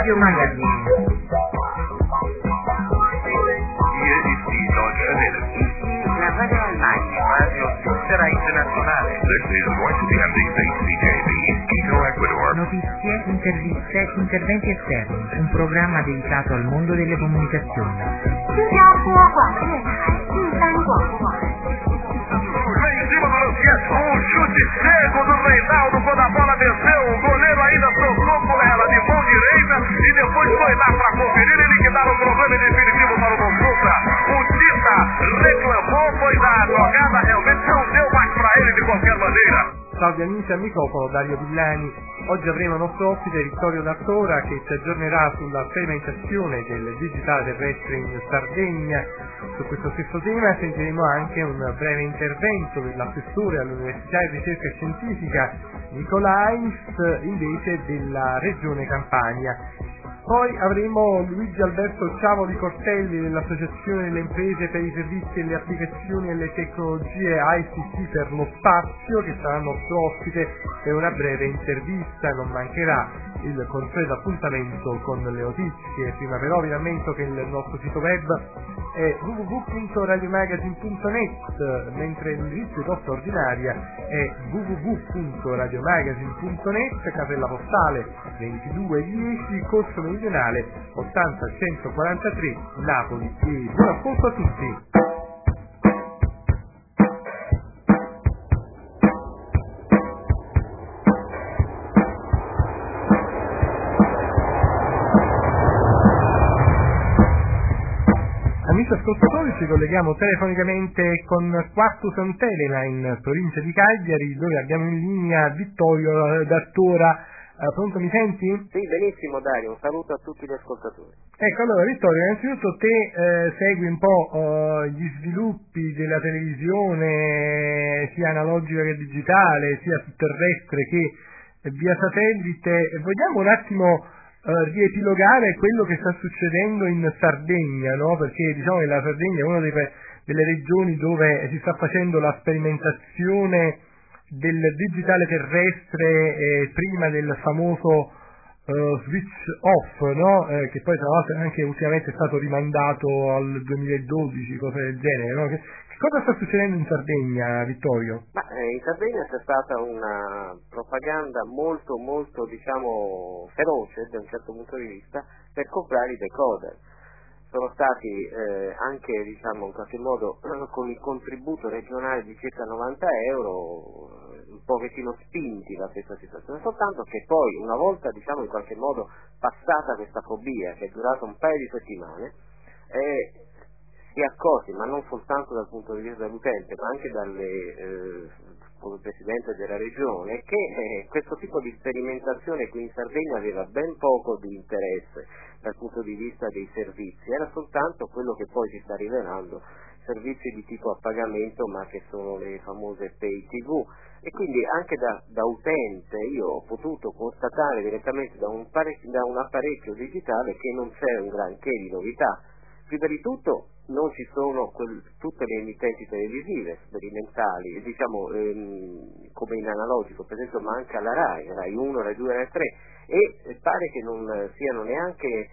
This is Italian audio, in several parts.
Radio Magazine. La Radio Almagna. Radio Svizzera Internazionale. This is going to be MDC CJB, Quito, Ecuador. Notizie, interviste, interventi esterni. Un programma dedicato al mondo delle comunicazioni. 新加坡广播电台第三广播网。 Lá em cima do Luciano, um chute cego do Reinaldo quando a bola desceu. O goleiro ainda soltou com ela de mão direita e depois foi lá para conferir e liquidar o problema definitivo para o Bonsuta. O Tita reclamou, pois a jogada realmente não deu mais para ele de qualquer maneira. Salve amici, al microfono Dario Villani. Oggi avremo il nostro ospite Vittorio D'Artora che ci aggiornerà sulla sperimentazione del digitale terrestre in Sardegna. Su questo stesso tema sentiremo anche un breve intervento dell'assessore all'Università di Ricerca Scientifica Nicolais, invece della Regione Campania. Poi avremo Luigi Alberto Ciavoli Cortelli dell'Associazione delle Imprese per i Servizi e le Applicazioni e le Tecnologie ICT per lo Spazio, che sarà nostro ospite per una breve intervista. Non mancherà il consueto appuntamento con le notizie. Prima però vi rammento che il nostro sito web è www.radiomagazine.net, mentre l'indirizzo di posta ordinaria è www.radiomagazine.net, casella postale 2210, Corso Meridionale 80143, Napoli. E buon ascolto a tutti! Amici ascoltatori, ci colleghiamo telefonicamente con Quartu Sant'Elena in provincia di Cagliari, dove abbiamo in linea Vittorio D'Artora. Pronto, mi senti? Sì, benissimo Dario, un saluto a tutti gli ascoltatori. Ecco, allora Vittorio, innanzitutto te segui un po' gli sviluppi della televisione sia analogica che digitale, sia su terrestre che via satellite. Vogliamo un attimo riepilogare quello che sta succedendo in Sardegna, no? Perché diciamo che la Sardegna è una delle regioni dove si sta facendo la sperimentazione del digitale terrestre prima del famoso switch off, no? Che poi tra l'altro anche ultimamente è stato rimandato al 2012, cose del genere, no? Che cosa sta succedendo in Sardegna, Vittorio? In Sardegna c'è stata una propaganda molto diciamo feroce da un certo punto di vista per comprare i decoder. Sono stati anche diciamo in qualche modo con il contributo regionale di circa 90 euro un pochettino spinti da questa situazione, soltanto che poi una volta diciamo in qualche modo passata questa fobia che è durata un paio di settimane si è accorti, ma non soltanto dal punto di vista dell'utente ma anche come Presidente della Regione, che questo tipo di sperimentazione qui in Sardegna aveva ben poco di interesse dal punto di vista dei servizi, era soltanto quello che poi si sta rivelando, servizi di tipo a pagamento ma che sono le famose pay TV, e quindi anche da utente io ho potuto constatare direttamente da un apparecchio digitale che non c'è un granché di novità. Prima di tutto non ci sono tutte le emittenti televisive sperimentali, diciamo come in analogico, per esempio manca la Rai 1, Rai 2, Rai 3, e pare che non siano neanche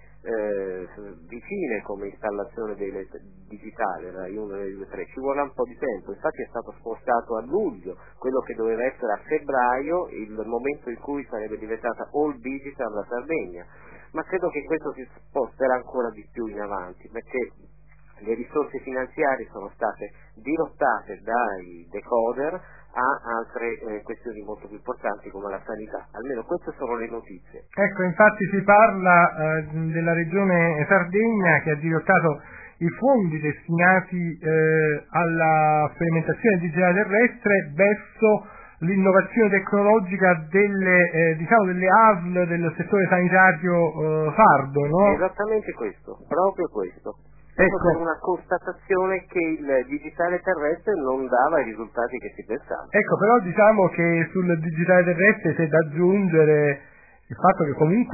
vicine come installazione digitale, Rai 1, Rai 2, 3, ci vuole un po' di tempo, infatti è stato spostato a luglio, quello che doveva essere a febbraio, il momento in cui sarebbe diventata all digital la Sardegna, ma credo che questo si sposterà ancora di più in avanti, perché le risorse finanziarie sono state dirottate dai decoder a altre questioni molto più importanti come la sanità, almeno queste sono le notizie. Ecco, infatti si parla della regione Sardegna che ha dirottato i fondi destinati alla sperimentazione digitale terrestre verso l'innovazione tecnologica delle ASL del settore sanitario sardo, no? Esattamente questo, proprio questo. Ecco. Per una constatazione che il digitale terrestre non dava i risultati che si pensava. Ecco, però diciamo che sul digitale terrestre c'è da aggiungere il fatto che comunque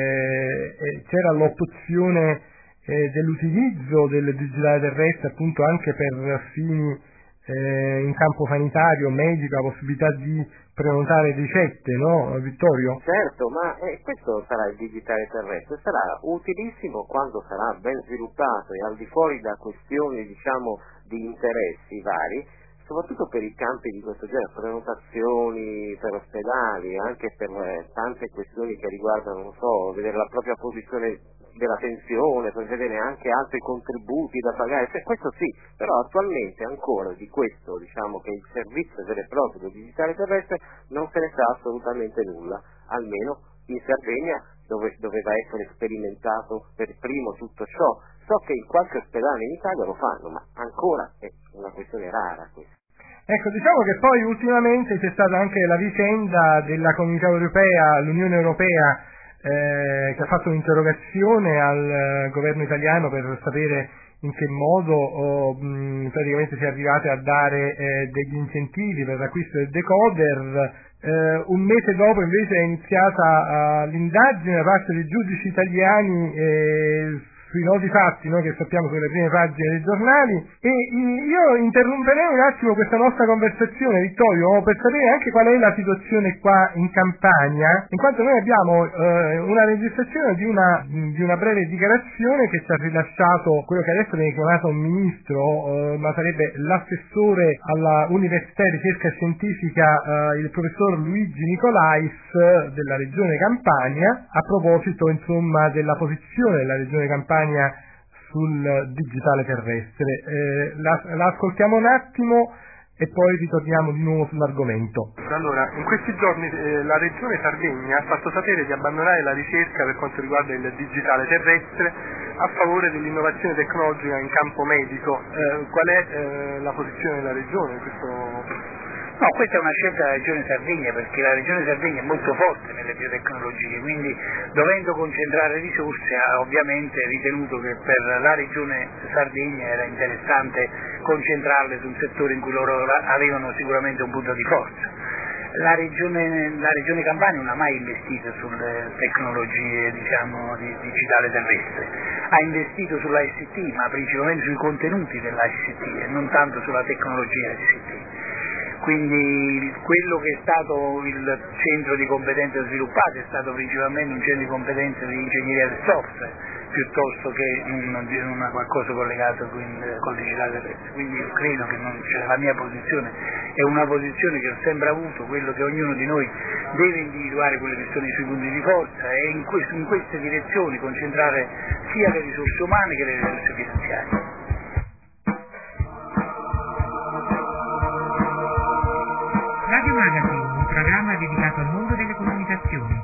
c'era l'opzione dell'utilizzo del digitale terrestre appunto anche per fini in campo sanitario, medico, la possibilità di prenotare ricette, no Vittorio? Certo, ma questo sarà il digitale terrestre, sarà utilissimo quando sarà ben sviluppato e al di fuori da questioni diciamo di interessi vari, soprattutto per i campi di questo genere, prenotazioni per ospedali, anche per tante questioni che riguardano, non so, vedere la propria posizione della pensione, per vedere anche altri contributi da pagare, questo sì, però attualmente ancora di questo, diciamo che il servizio vero e proprio del digitale terrestre non se ne sa assolutamente nulla, almeno in Sardegna dove doveva essere sperimentato per primo tutto ciò. So che in qualche ospedale in Italia lo fanno, ma ancora è una questione rara questa. Ecco, diciamo che poi ultimamente c'è stata anche la vicenda della Comunità Europea, l'Unione Europea, che ha fatto un'interrogazione al governo italiano per sapere in che modo praticamente si è arrivati a dare degli incentivi per l'acquisto del decoder. Un mese dopo invece è iniziata l'indagine da parte dei giudici italiani sui noti fatti, no, che sappiamo sulle prime pagine dei giornali, e io interromperei un attimo questa nostra conversazione, Vittorio, per sapere anche qual è la situazione qua in Campania, in quanto noi abbiamo una registrazione di una breve dichiarazione che ci ha rilasciato quello che adesso viene chiamato un ministro, ma sarebbe l'assessore alla Università di Ricerca Scientifica, il professor Luigi Nicolais della Regione Campania, a proposito insomma della posizione della Regione Campania sul digitale terrestre. La ascoltiamo un attimo e poi ritorniamo di nuovo sull'argomento. Allora, in questi giorni la Regione Sardegna ha fatto sapere di abbandonare la ricerca per quanto riguarda il digitale terrestre a favore dell'innovazione tecnologica in campo medico. Qual è la posizione della Regione in questo? No, questa è una scelta della Regione Sardegna, perché la Regione Sardegna è molto forte nelle biotecnologie, quindi dovendo concentrare risorse ha ovviamente ritenuto che per la Regione Sardegna era interessante concentrarle su un settore in cui loro avevano sicuramente un punto di forza. La Regione Campania non ha mai investito sulle tecnologie diciamo di digitale terrestre, ha investito sulla ICT, ma principalmente sui contenuti della ICT e non tanto sulla tecnologia ICT. Quindi quello che è stato il centro di competenze sviluppate è stato principalmente un centro di competenze di ingegneria del software, piuttosto che una qualcosa collegato col digitale terrestre. Quindi io credo che la mia posizione è una posizione che ho sempre avuto, quello che ognuno di noi deve individuare quelli che sono i suoi punti di forza e in queste direzioni concentrare sia le risorse umane che le risorse finanziarie. Radio Magazine, un programma dedicato al mondo delle comunicazioni.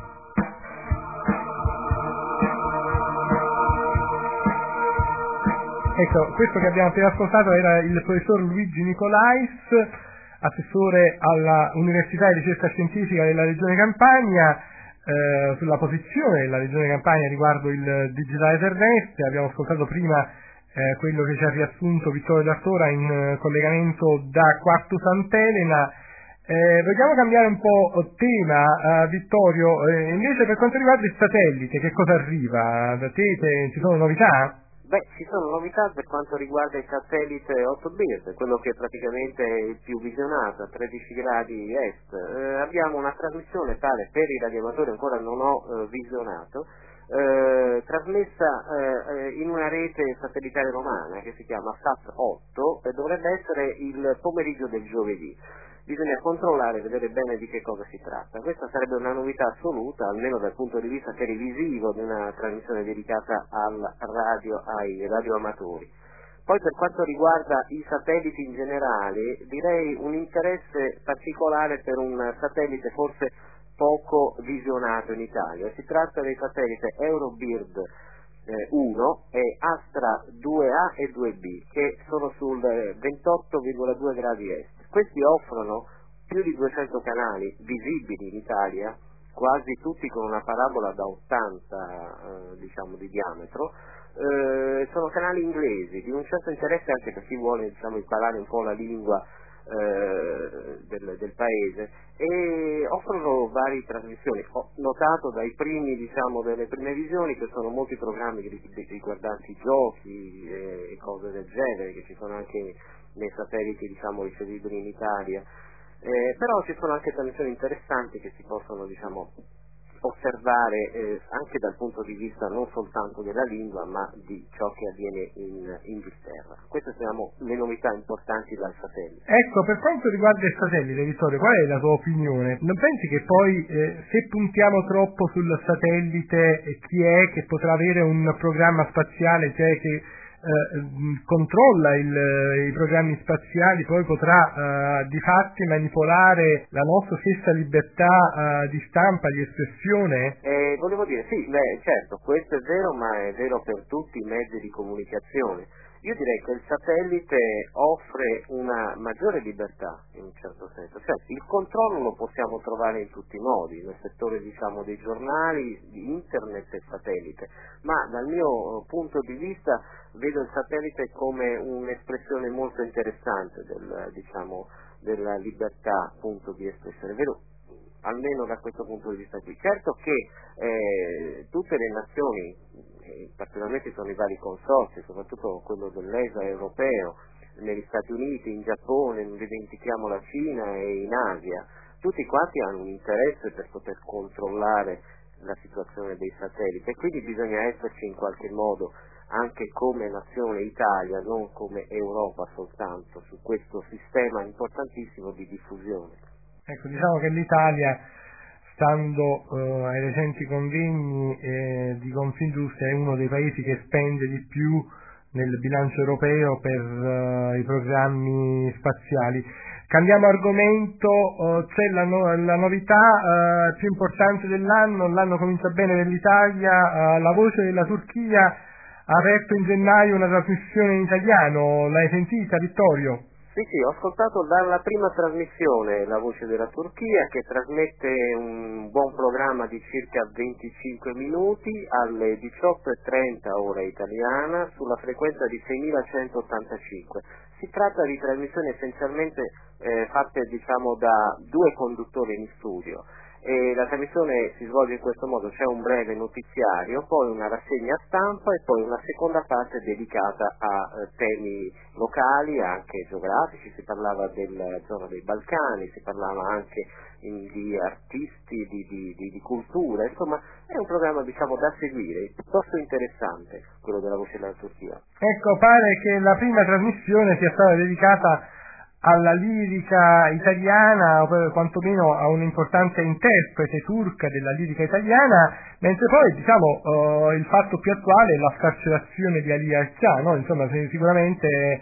Ecco, questo che abbiamo appena ascoltato era il professor Luigi Nicolais, assessore alla Università di Ricerca Scientifica della Regione Campania, sulla posizione della Regione Campania riguardo il digitale terrestre. Abbiamo ascoltato prima quello che ci ha riassunto Vittorio D'Artora in collegamento da Quartu Sant'Elena. Vogliamo cambiare un po' tema, Vittorio, invece per quanto riguarda il satellite, che cosa arriva? Da te ci sono novità? Beh, ci sono novità per quanto riguarda il satellite 8BIRD, quello che praticamente è il più visionato a 13 gradi est. Abbiamo una trasmissione tale per i radioamatori, ancora non ho visionato, trasmessa in una rete satellitare romana che si chiama SAT8 e dovrebbe essere il pomeriggio del giovedì. Bisogna controllare e vedere bene di che cosa si tratta. Questa sarebbe una novità assoluta, almeno dal punto di vista televisivo, di una trasmissione dedicata ai radioamatori. Poi per quanto riguarda i satelliti in generale, direi un interesse particolare per un satellite forse poco visionato in Italia. Si tratta dei satelliti EuroBird 1 e Astra 2A e 2B, che sono sul 28,2 gradi est. Questi offrono più di 200 canali visibili in Italia, quasi tutti con una parabola da 80 di diametro. Sono canali inglesi di un certo interesse anche per chi vuole imparare un po' la lingua del paese, e offrono varie trasmissioni. Ho notato dai delle prime visioni che sono molti programmi riguardanti giochi e cose del genere che ci sono anche nei satelliti ricevibili in Italia. Però ci sono anche trasmissioni interessanti che si possono osservare anche dal punto di vista non soltanto della lingua ma di ciò che avviene in Inghilterra. Queste sono le novità importanti dal satellite. Ecco, per quanto riguarda il satellite, Vittorio, qual è la tua opinione? Non pensi che poi se puntiamo troppo sul satellite, chi è che potrà avere un programma spaziale, cioè che controlla i programmi spaziali, poi potrà di fatti manipolare la nostra stessa libertà di stampa, di espressione? Volevo dire, sì, certo, questo è vero, ma è vero per tutti i mezzi di comunicazione. Io direi che il satellite offre una maggiore libertà in un certo senso, cioè il controllo lo possiamo trovare in tutti i modi, nel settore dei giornali, di internet e satellite, ma dal mio punto di vista vedo il satellite come un'espressione molto interessante della libertà appunto di espressione, vedo almeno da questo punto di vista qui. Certo che tutte le nazioni, particolarmente sono i vari consorzi, soprattutto quello dell'ESA europeo, negli Stati Uniti, in Giappone, non dimentichiamo la Cina e in Asia, tutti quanti hanno un interesse per poter controllare la situazione dei satelliti e quindi bisogna esserci in qualche modo anche come nazione Italia, non come Europa soltanto, su questo sistema importantissimo di diffusione. Ecco, diciamo che l'Italia, stando ai recenti convegni di Confindustria, è uno dei paesi che spende di più nel bilancio europeo per i programmi spaziali. Cambiamo argomento, c'è la novità più importante dell'anno, l'anno comincia bene per l'Italia, La Voce della Turchia ha aperto in gennaio una trasmissione in italiano, l'hai sentita, Vittorio? Sì, ho ascoltato dalla prima trasmissione La Voce della Turchia, che trasmette un buon programma di circa 25 minuti alle 18:30 ora italiana sulla frequenza di 6185. Si tratta di trasmissioni essenzialmente fatte da due conduttori in studio. E la trasmissione si svolge in questo modo: c'è un breve notiziario, poi una rassegna stampa e poi una seconda parte dedicata a temi locali, anche geografici. Si parlava della zona dei Balcani, si parlava anche di artisti, di cultura, insomma è un programma da seguire, piuttosto interessante quello della Voce della Turchia. Ecco, pare che la prima trasmissione sia stata dedicata alla lirica italiana, o quantomeno a un'importante interprete turca della lirica italiana, mentre poi il fatto più attuale è la scarcerazione di Ali Akçaa, no? Insomma, sicuramente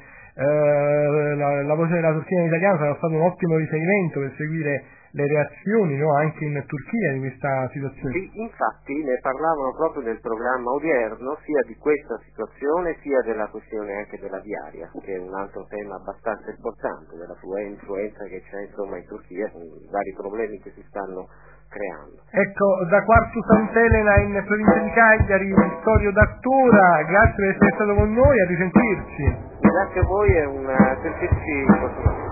la Voce della Turchia in italiano sarà stato un ottimo riferimento per seguire le reazioni, no? Anche in Turchia di questa situazione. Sì, infatti ne parlavano proprio nel programma odierno, sia di questa situazione sia della questione anche della diaria, che è un altro tema abbastanza importante, della influenza che c'è in Turchia, con i vari problemi che si stanno creando. Ecco, da Quartu Sant'Elena in provincia di Cagliari, Vittorio D'Artura, grazie per essere stato con noi, a risentirci. Grazie a voi e sentirci prossimamente.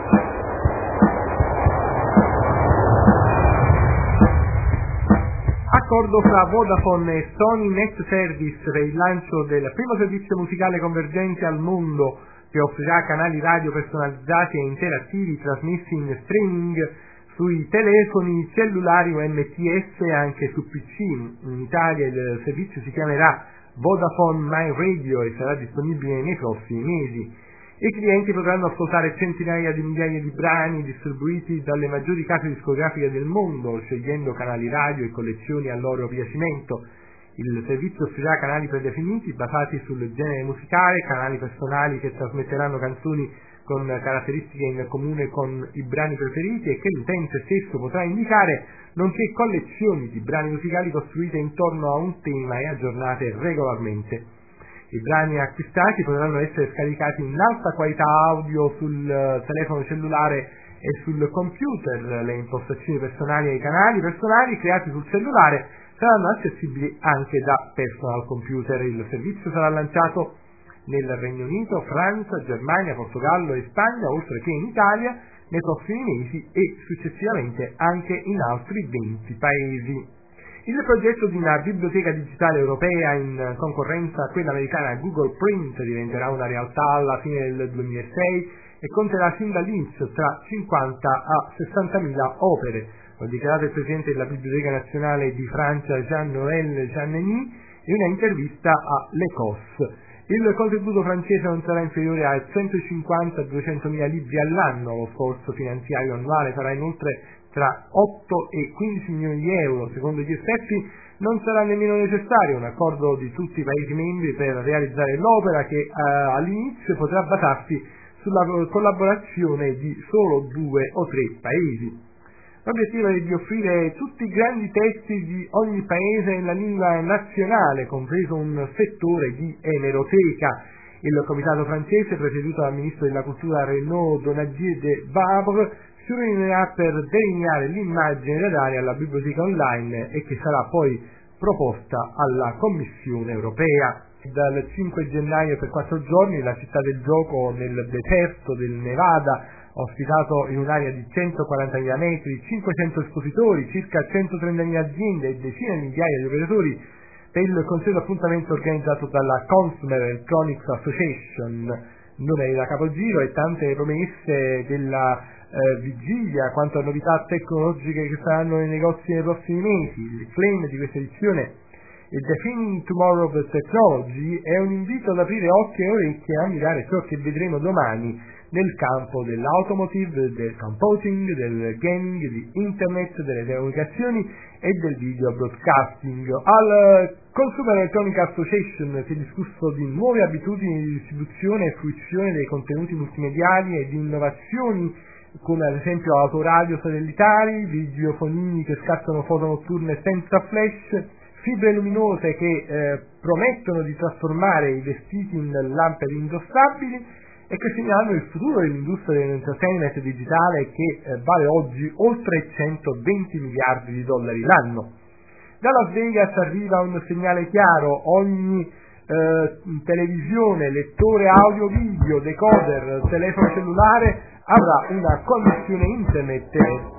Accordo fra Vodafone e Sony Net Service per il lancio del primo servizio musicale convergente al mondo, che offrirà canali radio personalizzati e interattivi trasmessi in streaming sui telefoni cellulari UMTS e anche su PC. In Italia il servizio si chiamerà Vodafone My Radio e sarà disponibile nei prossimi mesi. I clienti potranno ascoltare centinaia di migliaia di brani distribuiti dalle maggiori case discografiche del mondo, scegliendo canali radio e collezioni a loro piacimento. Il servizio offrirà canali predefiniti basati sul genere musicale, canali personali che trasmetteranno canzoni con caratteristiche in comune con i brani preferiti e che l'utente stesso potrà indicare, nonché collezioni di brani musicali costruite intorno a un tema e aggiornate regolarmente. I brani acquistati potranno essere scaricati in alta qualità audio sul telefono cellulare e sul computer. Le impostazioni personali e i canali personali creati sul cellulare saranno accessibili anche da personal computer. Il servizio sarà lanciato nel Regno Unito, Francia, Germania, Portogallo e Spagna, oltre che in Italia, nei prossimi mesi e successivamente anche in altri 20 paesi. Il progetto di una biblioteca digitale europea in concorrenza a quella americana Google Print diventerà una realtà alla fine del 2006 e conterà sin dall'inizio tra 50 a 60.000 opere. Lo ha dichiarato il presidente della Biblioteca Nazionale di Francia Jean-Noël Jeanneney in una intervista a L'Ecosse. Il contributo francese non sarà inferiore a 150-200.000 libri all'anno, lo sforzo finanziario annuale sarà inoltre tra 8 e 15 milioni di euro. Secondo gli esperti non sarà nemmeno necessario un accordo di tutti i Paesi membri per realizzare l'opera, che all'inizio potrà basarsi sulla collaborazione di solo 2 o 3 Paesi. L'obiettivo è di offrire tutti i grandi testi di ogni paese nella lingua nazionale, compreso un settore di emeroteca. Il comitato francese, presieduto dal ministro della cultura Renaud Donadieu de Vabre, si riunirà per delineare l'immagine da dare alla biblioteca online e che sarà poi proposta alla Commissione europea. Dal 5 gennaio per 4 giorni la città del gioco nel deserto del Nevada ha ospitato in un'area di 140.000 metri 500 espositori, circa 130.000 aziende e decine di migliaia di operatori per il consueto appuntamento organizzato dalla Consumer Electronics Association. Nome da capogiro e tante promesse della vigilia quanto a novità tecnologiche che saranno nei negozi nei prossimi mesi. Il claim di questa edizione, il Defining Tomorrow of Technology, è un invito ad aprire occhi e orecchie a mirare ciò che vedremo domani nel campo dell'automotive, del computing, del gaming, di internet, delle telecomunicazioni e del video broadcasting. Al Consumer Electronic Association si è discusso di nuove abitudini di distribuzione e fruizione dei contenuti multimediali e di innovazioni come ad esempio autoradio satellitari, videofonini che scattano foto notturne senza flash, fibre luminose che promettono di trasformare i vestiti in lampade indossabili e che segnalano il futuro dell'industria dell'entertainment digitale che vale oggi oltre 120 miliardi di dollari l'anno. Da Las Vegas arriva un segnale chiaro: ogni televisione, lettore audio video, decoder, telefono cellulare avrà una connessione internet.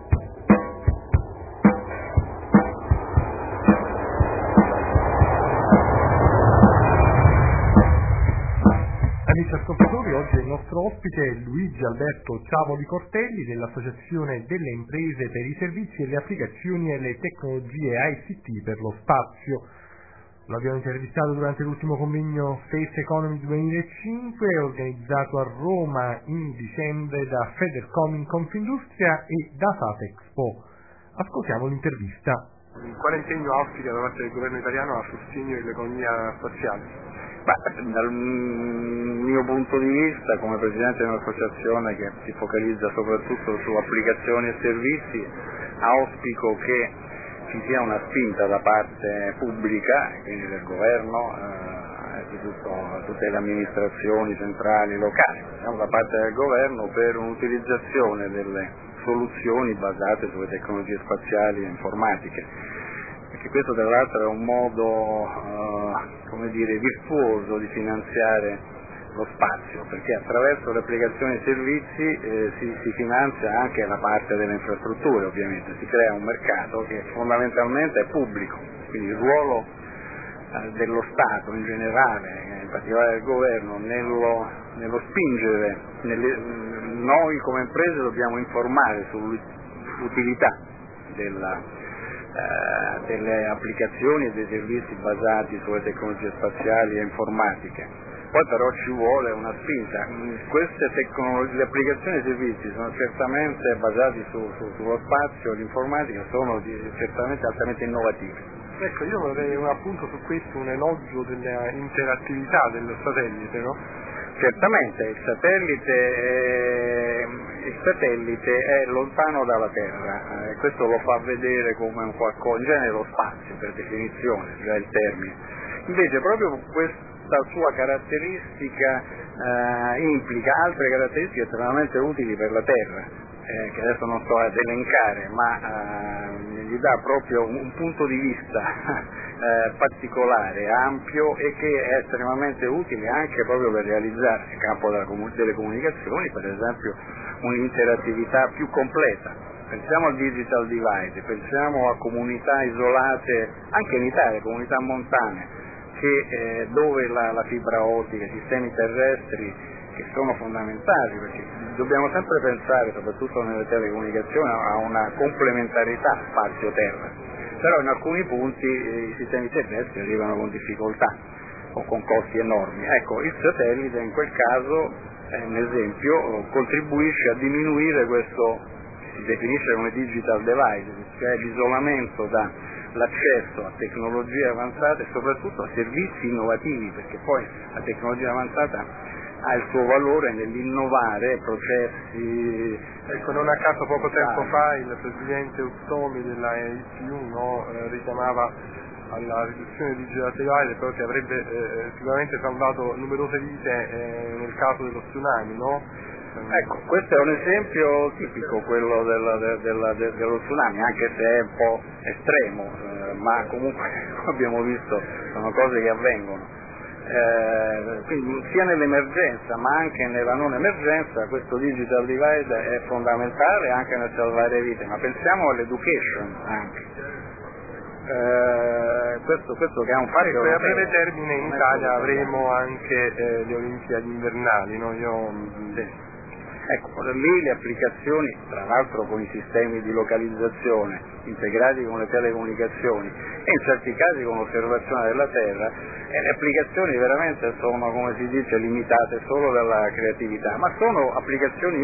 Amici ascoltatori, oggi il nostro ospite è Luigi Alberto Ciavoli Cortelli dell'Associazione delle Imprese per i Servizi e le Applicazioni e le Tecnologie ICT per lo Spazio. L'abbiamo intervistato durante l'ultimo convegno Space Economy 2005 organizzato a Roma in dicembre da Federcom Confindustria e da Satexpo. Ascoltiamo l'intervista. Quale impegno auspica da parte del governo italiano a sostegno dell'economia spaziale? Dal mio punto di vista, come presidente di un'associazione che si focalizza soprattutto su applicazioni e servizi, auspico che ci sia una spinta da parte pubblica, quindi del governo, di tutte le amministrazioni centrali e locali, da parte del governo per un'utilizzazione delle soluzioni basate sulle tecnologie spaziali e informatiche. Perché questo tra l'altro è un modo virtuoso di finanziare lo spazio, perché attraverso le applicazioni e i servizi si finanzia anche la parte delle infrastrutture, ovviamente, si crea un mercato che fondamentalmente è pubblico, quindi il ruolo dello Stato in generale, in particolare del governo, nello spingere, noi come imprese dobbiamo informare sull'utilità delle applicazioni e dei servizi basati sulle tecnologie spaziali e informatiche. Poi però ci vuole una spinta. Queste tecnologie, le applicazioni e i servizi sono certamente basati sullo spazio, l'informatica, sono certamente altamente innovativi. Ecco, io vorrei appunto su questo un elogio dell'interattività del satellite, no? Certamente, il satellite è lontano dalla Terra, questo lo fa vedere come un qualcosa, in genere lo spazio per definizione, già il termine. Invece proprio questa sua caratteristica implica altre caratteristiche estremamente utili per la Terra, che adesso non sto ad elencare, ma gli dà proprio un punto di vista particolare, ampio e che è estremamente utile anche proprio per realizzare nel campo delle comunicazioni, per esempio un'interattività più completa. Pensiamo al digital divide, pensiamo a comunità isolate, anche in Italia, comunità montane, dove la fibra ottica, i sistemi terrestri che sono fondamentali, perché dobbiamo sempre pensare, soprattutto nelle telecomunicazioni, a una complementarità spazio-terra, però in alcuni punti i sistemi terrestri arrivano con difficoltà o con costi enormi. Ecco, il satellite in quel caso è un esempio, contribuisce a diminuire questo, si definisce come digital divide, cioè l'isolamento dall'accesso a tecnologie avanzate e soprattutto a servizi innovativi, perché poi la tecnologia avanzata ha il suo valore nell'innovare processi. Ecco, non a caso poco tempo fa il presidente Ustomi della ITU richiamava alla riduzione digital divide, però che avrebbe sicuramente salvato numerose vite nel caso dello tsunami, no? Ecco, questo è un esempio tipico, quello dello tsunami, anche se è un po' estremo, ma comunque abbiamo visto, sono cose che avvengono. Quindi sia nell'emergenza ma anche nella non emergenza questo digital divide è fondamentale anche nel salvare vite, ma pensiamo all'education anche. Questo che ha un fatto. A breve termine in Italia avremo anche le Olimpiadi invernali, no? Ecco, lì le applicazioni, tra l'altro con i sistemi di localizzazione integrati con le telecomunicazioni e in certi casi con l'osservazione della Terra, le applicazioni veramente sono, come si dice, limitate solo dalla creatività, ma sono applicazioni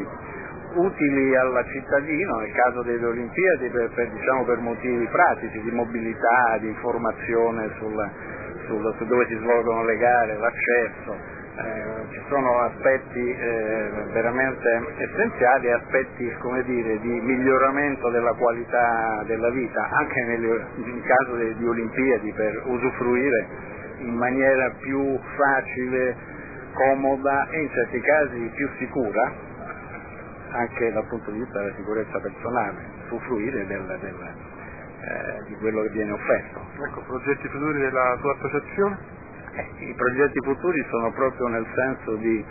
utili al cittadino nel caso delle Olimpiadi per motivi pratici, di mobilità, di informazione su dove si svolgono le gare, l'accesso. Ci sono aspetti veramente essenziali, aspetti, come dire, di miglioramento della qualità della vita, anche in caso di Olimpiadi, per usufruire in maniera più facile, comoda e in certi casi più sicura, anche dal punto di vista della sicurezza personale, usufruire di quello che viene offerto. Ecco, progetti futuri della tua associazione? I progetti futuri sono proprio nel senso di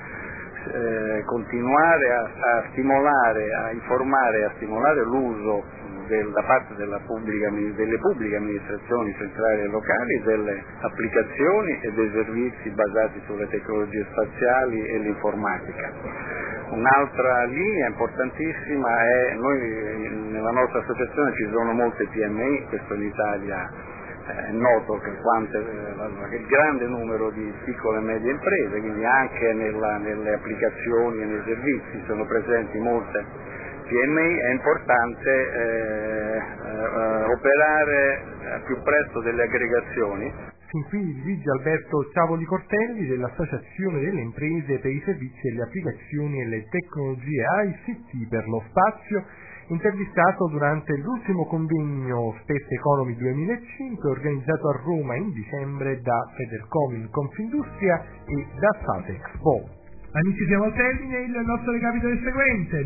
continuare a stimolare, a informare e a stimolare l'uso da parte delle pubbliche amministrazioni centrali e locali delle applicazioni e dei servizi basati sulle tecnologie spaziali e l'informatica. Un'altra linea importantissima è, nella nostra associazione ci sono molte PMI, questo in Italia è noto che il grande numero di piccole e medie imprese, quindi anche nelle applicazioni e nei servizi sono presenti molte PMI, è importante operare più presto delle aggregazioni. Fin qui Luigi Alberto Ciavoli Cortelli dell'Associazione delle Imprese per i Servizi e le Applicazioni e le Tecnologie ICT per lo Spazio, intervistato durante l'ultimo convegno Space Economy 2005 organizzato a Roma in dicembre da Federcom Confindustria e da Satexpo. Amici, siamo al termine, il nostro recapito è il seguente: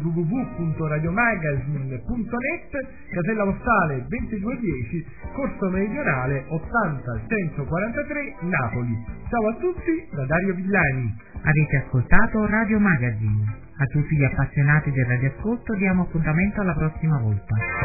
www.radiomagazine.net, casella postale 2210, Corso Meridionale 80-143, Napoli. Ciao a tutti da Dario Villani. Avete ascoltato Radio Magazine. A tutti gli appassionati del radioascolto diamo appuntamento alla prossima volta.